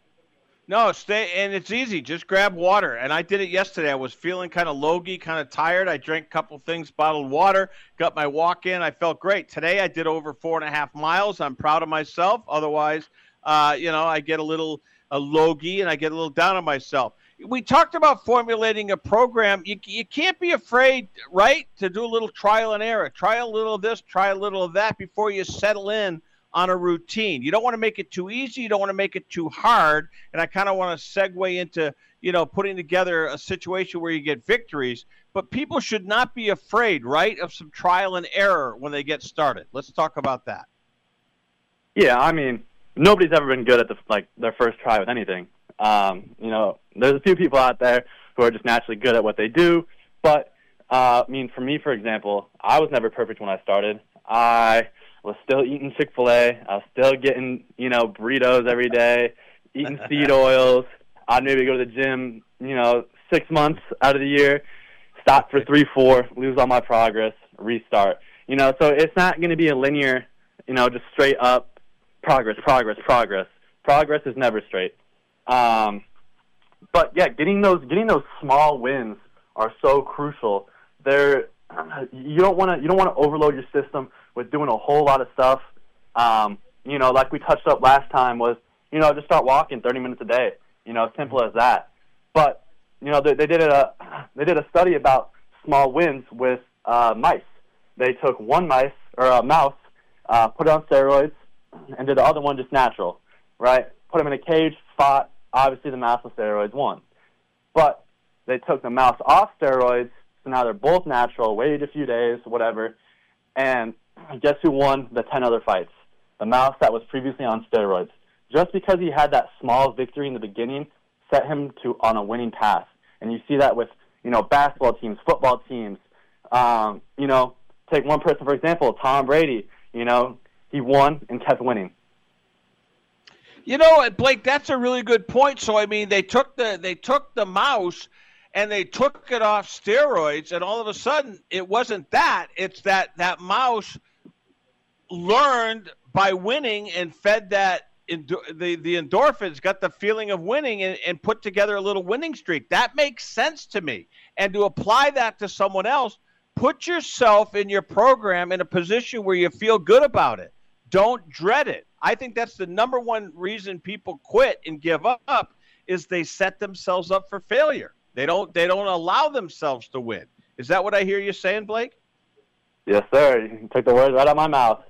No, stay, and it's easy. Just grab water. And I did it yesterday. I was feeling kind of logy, kind of tired. I drank a couple things, bottled water, got my walk in. I felt great. Today I did over four and a half miles. I'm proud of myself. Otherwise, uh, you know, I get a little a logy and I get a little down on myself. We talked about formulating a program. You, you can't be afraid, right, to do a little trial and error. Try a little of this, try a little of that before you settle in on a routine. You don't want to make it too easy. You don't want to make it too hard. And I kind of want to segue into, you know, putting together a situation where you get victories. But people should not be afraid, right, of some trial and error when they get started. Let's talk about that. Yeah, I mean, nobody's ever been good at the, like their first try with anything. Um, you know, there's a few people out there who are just naturally good at what they do. But, uh, I mean, for me, for example, I was never perfect when I started. I was still eating Chick-fil-A. I was still getting, you know, burritos every day, eating seed oils. I'd maybe go to the gym, you know, six months out of the year, stop for three, four, lose all my progress, restart. You know, so it's not going to be a linear you know, just straight up progress, progress, progress. Progress is never straight. Um, but yeah, getting those getting those small wins are so crucial. They're you don't want to you don't want to overload your system with doing a whole lot of stuff. Um, you know, like we touched up last time was, you know, just start walking thirty minutes a day. You know, simple as that. But you know, they, they did a they did a study about small wins with uh, mice. They took one mice or a mouse, uh, put it on steroids, and did the other one just natural, right? Put them in a cage, fought. Obviously, the mouse with steroids won. But they took the mouse off steroids, so now they're both natural. Waited a few days, whatever, and guess who won the ten other fights? The mouse that was previously on steroids. Just because he had that small victory in the beginning set him to on a winning path. And you see that with, you know, basketball teams, football teams. Um, you know, take one person, for example, Tom Brady. You know, he won and kept winning. You know, Blake, that's a really good point. So, I mean, they took the they took the mouse and they took it off steroids, and all of a sudden it wasn't that. It's that that mouse learned by winning and fed that the the endorphins, got the feeling of winning, and, and put together a little winning streak. That makes sense to me. And to apply that to someone else, put yourself in your program in a position where you feel good about it. Don't dread it. I think that's the number one reason people quit and give up is they set themselves up for failure. They don't they don't allow themselves to win. Is that what I hear you saying, Blake? Yes, sir. You took the words right out of my mouth.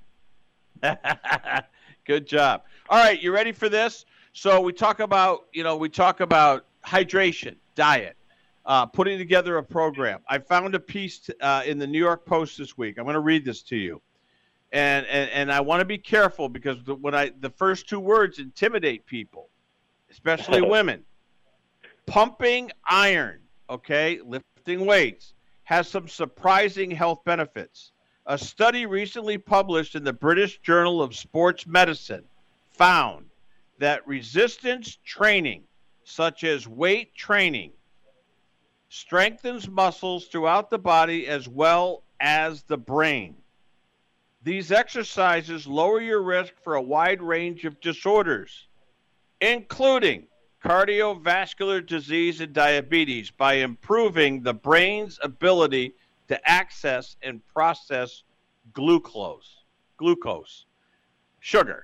Good job. All right, you ready for this? So we talk about, you know, we talk about hydration, diet, uh, putting together a program. I found a piece uh, in the New York Post this week. I'm going to read this to you. And and, and I want to be careful because the, when I the first two words intimidate people, especially women. Pumping iron, okay, lifting weights, has some surprising health benefits. A study recently published in the British Journal of Sports Medicine found that resistance training, such as weight training, strengthens muscles throughout the body as well as the brain. These exercises lower your risk for a wide range of disorders, including cardiovascular disease and diabetes, by improving the brain's ability to access and process glucose, glucose, sugar.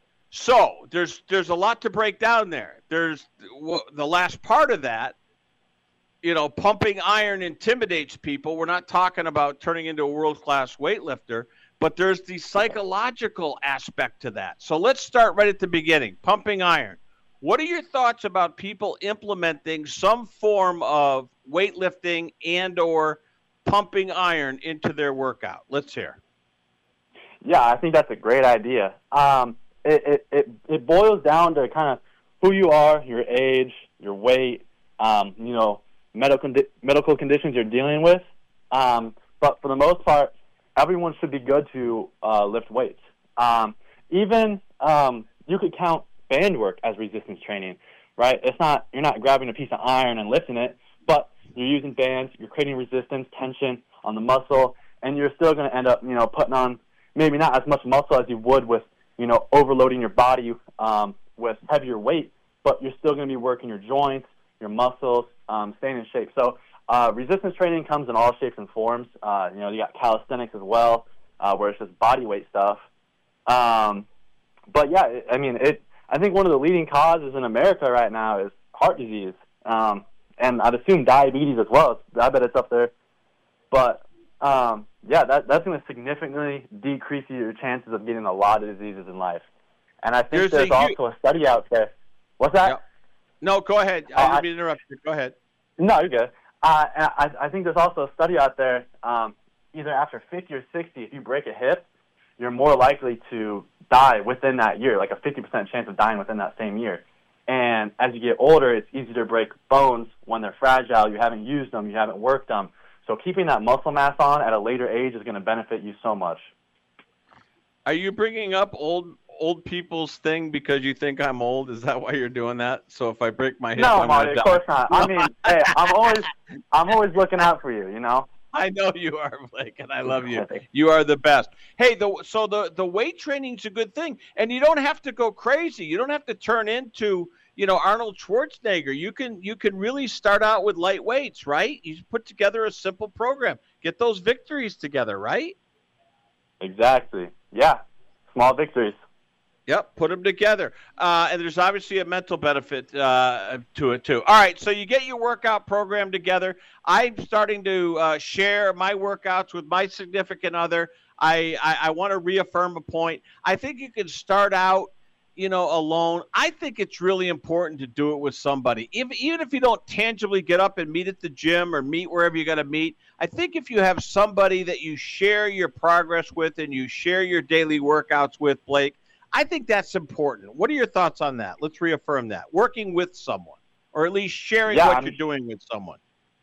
So there's there's a lot to break down there. There's the last part of that, you know, pumping iron intimidates people. We're not talking about turning into a world-class weightlifter, but there's the psychological aspect to that. So let's start right at the beginning, pumping iron. What are your thoughts about people implementing some form of weightlifting and or pumping iron into their workout? Let's hear. Yeah, I think that's a great idea. Um, it, it, it, it boils down to kind of who you are, your age, your weight, um, you know, medical medical conditions you're dealing with. Um, but for the most part, everyone should be good to uh, lift weights. Um, even um, you could count band work as resistance training, right? It's not you're not grabbing a piece of iron and lifting it, but you're using bands, you're creating resistance, tension on the muscle, and you're still going to end up, you know, putting on maybe not as much muscle as you would with, you know, overloading your body um, with heavier weight, but you're still going to be working your joints, your muscles, um, staying in shape. So uh, resistance training comes in all shapes and forms. Uh, you know, you got calisthenics as well, uh, where it's just body weight stuff. Um, but yeah, it, I mean, it. I think one of the leading causes in America right now is heart disease. Um, and I'd assume diabetes as well. I bet it's up there. But, um, yeah, that, that's going to significantly decrease your chances of getting a lot of diseases in life. And I think There's there's a also a study out there. What's that? Yep. No, go ahead. I Uh, didn't mean to interrupt you. Go ahead. No, you're good. Uh, and I, I think there's also a study out there, um, either after fifty or sixty, if you break a hip, you're more likely to die within that year, like a fifty percent chance of dying within that same year. And as you get older, it's easier to break bones when they're fragile. You haven't used them. You haven't worked them. So keeping that muscle mass on at a later age is going to benefit you so much. Are you bringing up old old people's thing because you think I'm old? Is that why you're doing that? So if I break my hip, No, I'm Marty, gonna of die. course not. I mean, hey, I'm always, I'm always looking out for you. You know. I know you are, Blake, and I love you. You are the best. Hey, the so the, the weight training's a good thing, and you don't have to go crazy. You don't have to turn into, you know, Arnold Schwarzenegger. You can you can really start out with light weights, right? You put together a simple program. Get those victories together, right? Exactly. Yeah. Small victories. Yep, put them together. Uh, and there's obviously a mental benefit uh, to it, too. All right, so you get your workout program together. I'm starting to uh, share my workouts with my significant other. I, I, I want to reaffirm a point. I think you can start out, you know, alone. I think it's really important to do it with somebody. If, even if you don't tangibly get up and meet at the gym or meet wherever you got to meet, I think if you have somebody that you share your progress with and you share your daily workouts with, Blake, I think that's important. What are your thoughts on that? Let's reaffirm that. Working with someone, or at least sharing yeah, what I mean, you're doing with someone.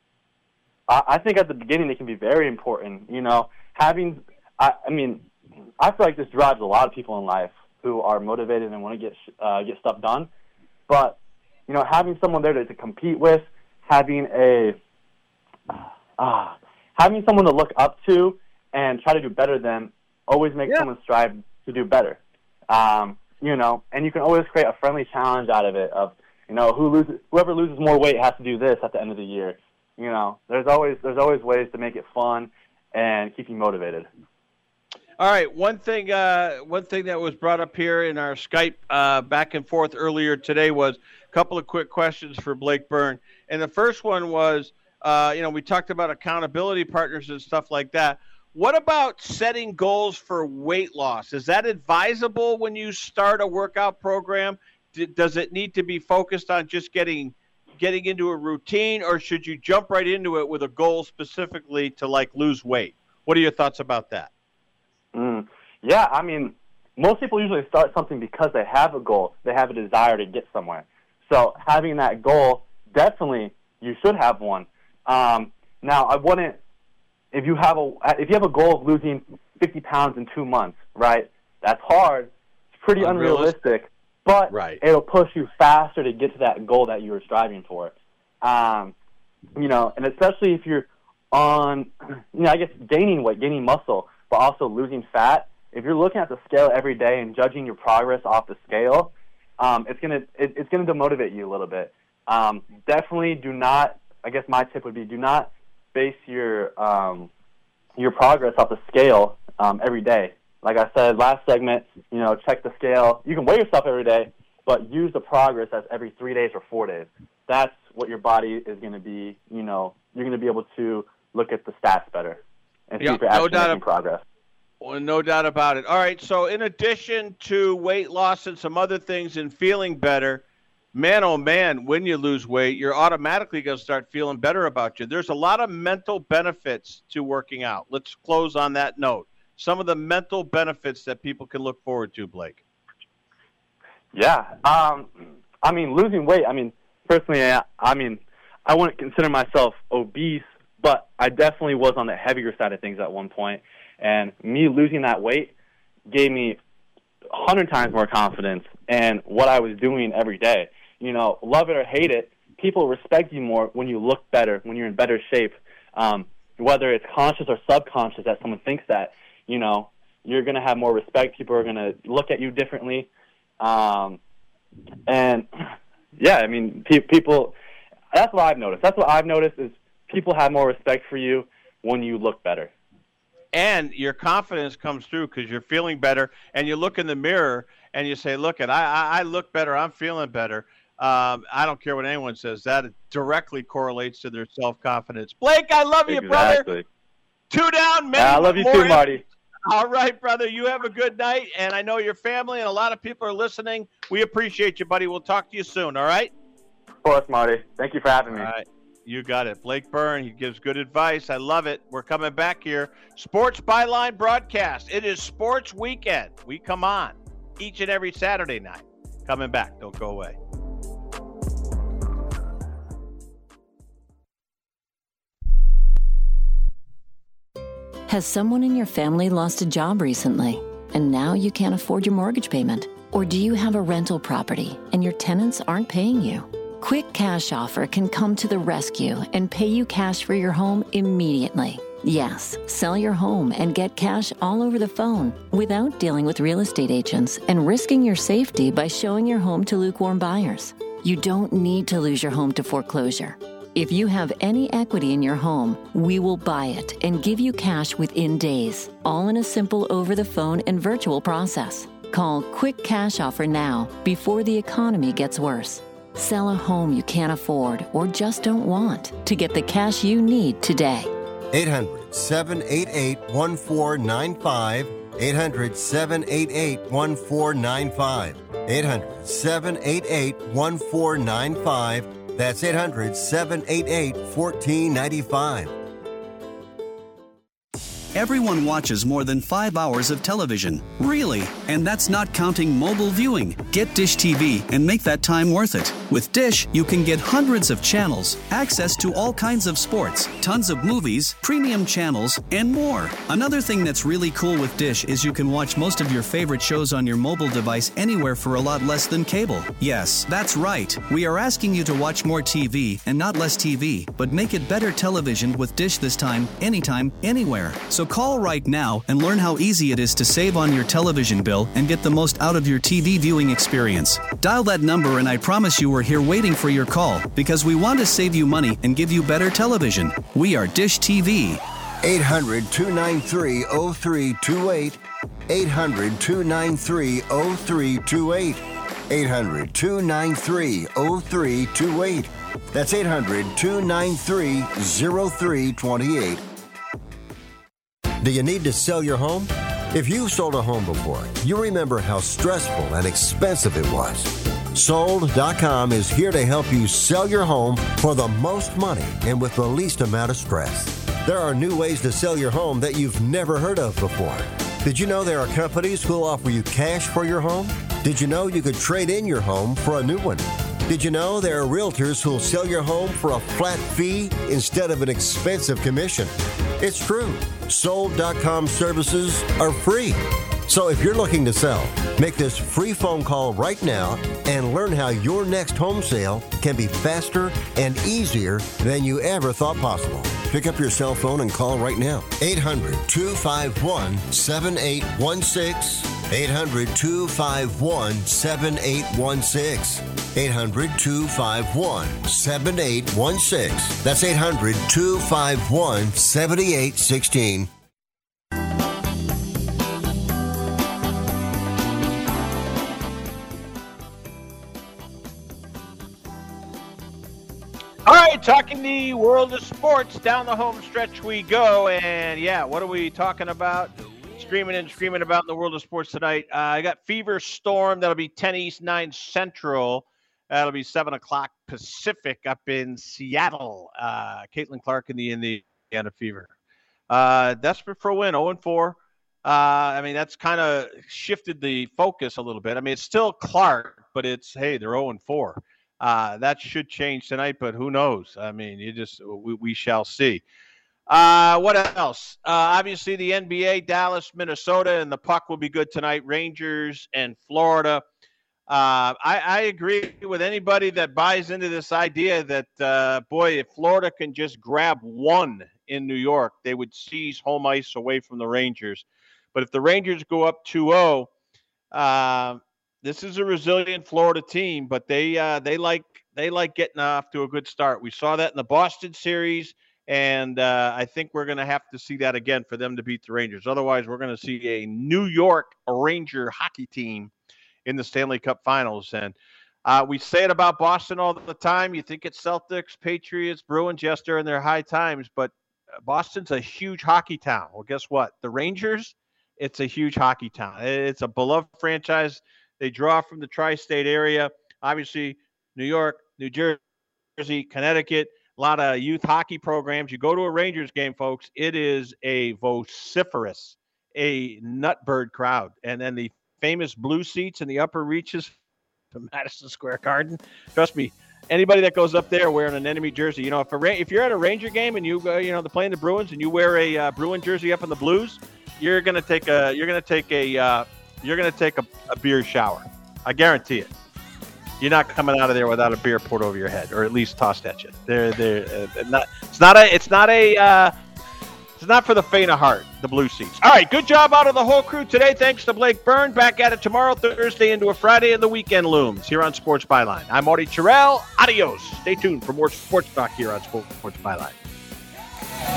I think at the beginning it can be very important. You know, having, I, I mean, I feel like this drives a lot of people in life who are motivated and want to get uh, get stuff done. But, you know, having someone there to, to compete with, having a, uh, having someone to look up to and try to do better than always makes yeah. someone strive to do better. Um, you know, and you can always create a friendly challenge out of it of, you know, who loses, whoever loses more weight has to do this at the end of the year. You know, there's always there's always ways to make it fun and keep you motivated. All right, one thing uh, one thing that was brought up here in our Skype uh, back and forth earlier today was a couple of quick questions for Blake Byrne. And the first one was, uh, you know, we talked about accountability partners and stuff like that. What about setting goals for weight loss? Is that advisable when you start a workout program? D- does it need to be focused on just getting getting into a routine, or should you jump right into it with a goal specifically to, like, lose weight? What are your thoughts about that? Mm, yeah, I mean, most people usually start something because they have a goal. They have a desire to get somewhere. So having that goal, definitely you should have one. Um, now, I wouldn't. If you have a if you have a goal of losing fifty pounds in two months, right? That's hard. It's pretty unrealistic, unrealistic but right. it'll push you faster to get to that goal that you were striving for. Um, you know, and especially if you're on, you know, I guess gaining weight, gaining muscle, but also losing fat. If you're looking at the scale every day and judging your progress off the scale, um, it's gonna it, it's gonna demotivate you a little bit. Um, definitely do not. I guess my tip would be do not base your um, your progress off the scale um, every day. Like I said last segment, you know, check the scale. You can weigh yourself every day, but use the progress as every three days or four days. That's what your body is going to be. You know, you're going to be able to look at the stats better and see yeah, if you're actually no doubt making progress. Well, no doubt about it. All right, so in addition to weight loss and some other things and feeling better, man, oh, man, when you lose weight, you're automatically going to start feeling better about you. There's a lot of mental benefits to working out. Let's close on that note. Some of the mental benefits that people can look forward to, Blake. Yeah. Um, I mean, losing weight, I mean, personally, I, I mean, I wouldn't consider myself obese, but I definitely was on the heavier side of things at one point. And me losing that weight gave me a hundred times more confidence in what I was doing every day. You know, love it or hate it, people respect you more when you look better, when you're in better shape. Um, whether it's conscious or subconscious that someone thinks that, you know, you're going to have more respect. People are going to look at you differently. Um, and, yeah, I mean, pe- people, that's what I've noticed. That's what I've noticed is people have more respect for you when you look better. And your confidence comes through because you're feeling better, and you look in the mirror and you say, look, at I, I, I look better, I'm feeling better. Um, I don't care what anyone says. That directly correlates to their self-confidence. Blake, I love you, exactly. brother. Two down, many yeah, I love you more too, Marty. All right, brother. You have a good night, and I know your family and a lot of people are listening. We appreciate you, buddy. We'll talk to you soon, all right? Of course, Marty. Thank you for having me. All right. You got it. Blake Byrne, he gives good advice. I love it. We're coming back here. Sports Byline broadcast. It is sports weekend. We come on each and every Saturday night. Coming back. Don't go away. Has someone in your family lost a job recently, and now you can't afford your mortgage payment? Or do you have a rental property and your tenants aren't paying you? Quick Cash Offer can come to the rescue and pay you cash for your home immediately. Yes, sell your home and get cash all over the phone without dealing with real estate agents and risking your safety by showing your home to lukewarm buyers. You don't need to lose your home to foreclosure. If you have any equity in your home, we will buy it and give you cash within days, all in a simple over-the-phone and virtual process. Call Quick Cash Offer now before the economy gets worse. Sell a home you can't afford or just don't want to get the cash you need today. eight hundred, seven eight eight, one four nine five. eight hundred, seven eight eight, one four nine five. eight hundred, seven eight eight, one four nine five. That's eight hundred, seven eight eight, one four nine five. Everyone watches more than five hours of television. Really? And that's not counting mobile viewing. Get Dish T V and make that time worth it. With Dish, you can get hundreds of channels, access to all kinds of sports, tons of movies, premium channels, and more. Another thing that's really cool with Dish is you can watch most of your favorite shows on your mobile device anywhere for a lot less than cable. Yes, that's right. We are asking you to watch more T V and not less T V, but make it better television with Dish this time, anytime, anywhere. So call right now and learn how easy it is to save on your television bill and get the most out of your T V viewing experience. Dial that number and I promise you we're here waiting for your call because we want to save you money and give you better television. We are Dish T V. eight hundred, two nine three, oh three two eight. eight hundred, two nine three, oh three two eight. eight hundred, two nine three, oh three two eight. That's eight hundred, two nine three, oh three two eight. Do you need to sell your home? If you've sold a home before, you remember how stressful and expensive it was. Sold dot com is here to help you sell your home for the most money and with the least amount of stress. There are new ways to sell your home that you've never heard of before. Did you know there are companies who'll offer you cash for your home? Did you know you could trade in your home for a new one? Did you know there are realtors who'll sell your home for a flat fee instead of an expensive commission? It's true. Sold dot com services are free. So if you're looking to sell, make this free phone call right now and learn how your next home sale can be faster and easier than you ever thought possible. Pick up your cell phone and call right now. eight hundred, two five one, seven eight one six. eight hundred, two five one, seven eight one six. eight hundred, two five one, seven eight one six. That's eight hundred, two five one, seven eight one six. All right, talking the world of sports, down the home stretch we go. And yeah, what are we talking about? Screaming and screaming about in the world of sports tonight. Uh, I got Fever Storm. That'll be ten East, nine Central. That'll be seven o'clock Pacific up in Seattle. Uh, Caitlin Clark in the Indiana Fever. Uh, desperate for a win, oh and four. Uh, I mean, that's kind of shifted the focus a little bit. I mean, it's still Clark, but it's, hey, they're oh and four. Uh, that should change tonight, but who knows? I mean, you just we, we shall see. Uh, what else? Uh, obviously, the N B A, Dallas, Minnesota, and the puck will be good tonight. Rangers and Florida. Uh, I, I agree with anybody that buys into this idea that, uh, boy, if Florida can just grab one in New York, they would seize home ice away from the Rangers. But if the Rangers go up two oh, uh, this is a resilient Florida team, but they uh, they like they like getting off to a good start. We saw that in the Boston series, and uh, I think we're going to have to see that again for them to beat the Rangers. Otherwise, we're going to see a New York Ranger hockey team in the Stanley Cup Finals. And uh, we say it about Boston all the time. You think it's Celtics, Patriots, Bruins, yes, they're in their high times, but Boston's a huge hockey town. Well, guess what? The Rangers, it's a huge hockey town. It's a beloved franchise. They draw from the tri-state area. Obviously, New York, New Jersey, Connecticut, a lot of youth hockey programs. You go to a Rangers game, folks, it is a vociferous, a nutbird crowd. And then the famous blue seats in the upper reaches to Madison Square Garden. Trust me, anybody that goes up there wearing an enemy jersey, you know, if a if you're at a Ranger game and you uh, you know they're playing the Bruins and you wear a uh, Bruin jersey up in the Blues, you're gonna take a you're gonna take a uh, you're gonna take a, a beer shower. I guarantee it. you're not coming out of there without a beer poured over your head, or at least tossed at you. They're they're uh, not. It's not a. It's not a. Uh, it's not for the faint of heart. The blue seats. All right, good job out of the whole crew today. Thanks to Blake Byrne. Back at it tomorrow, Thursday into a Friday, and the weekend looms here on Sports Byline. I'm Marty Terrell. Adios. Stay tuned for more sports talk here on Sports Byline.